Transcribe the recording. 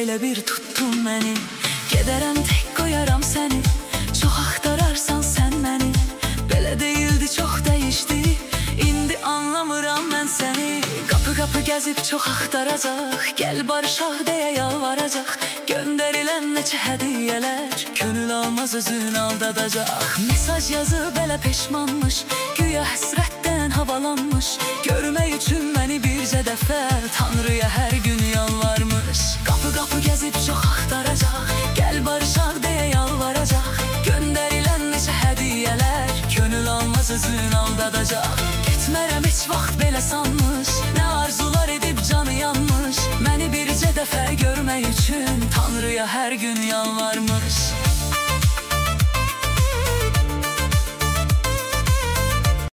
elə bir tuttun məni. Gedərəm tək qoyaram səni, çox axtararsan sən məni. Belə deyildi, çox dəyişdi, indi anlamıram mən səni. Qapı gəzib çox axtaracaq, gəl barışaq deyə yalvaracaq. Göndərilən neçə hədiyyələr, könül almaz özün aldadacaq. Mesaj yazıb elə peşmanmış, güya həsrətdən havalanmış. Görmək üçün məni bircə dəfə Tanrıya hər gün yalvarmış. Qapı gəzib çox axtaracaq, gəl barışaq deyə yalvaracaq. Göndərilən neçə hədiyyələr, könül almaz özün aldadacaq. Getmərəm heç vaxt belə sanmış, nə arzular edib canı yanmış. Məni bircə dəfə görmək üçün Tanrıya hər gün yalvarmış.